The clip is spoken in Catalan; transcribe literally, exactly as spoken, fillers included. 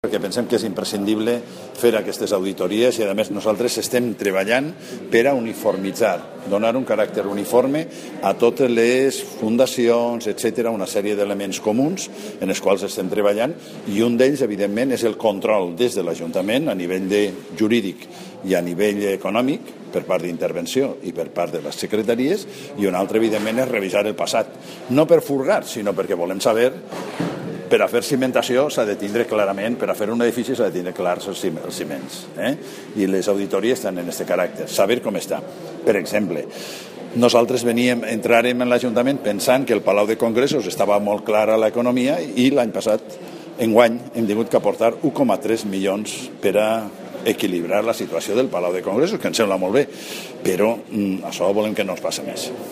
Perquè pensem que és imprescindible fer aquestes auditories i, a més, nosaltres estem treballant per a uniformitzar, donar un caràcter uniforme a totes les fundacions, etcètera, una sèrie d'elements comuns en els quals estem treballant, i un d'ells, evidentment, és el control des de l'Ajuntament a nivell de jurídic i a nivell econòmic, per part d'intervenció i per part de les secretaries, i un altre, evidentment, és revisar el passat. No per furgar, sinó perquè volem saber. Per a fer cimentació s'ha de tindre clarament, per a fer un edifici s'ha de tindre clars els ciments. Eh? I les auditories estan en aquest caràcter, saber com està. Per exemple, nosaltres veníem, entràrem en l'Ajuntament pensant que el Palau de Congressos estava molt clar a l'economia i l'any passat, enguany, hem tingut que aportar un coma tres milions per a equilibrar la situació del Palau de Congressos, que em sembla molt bé, però mm, això volem que no ens passi més.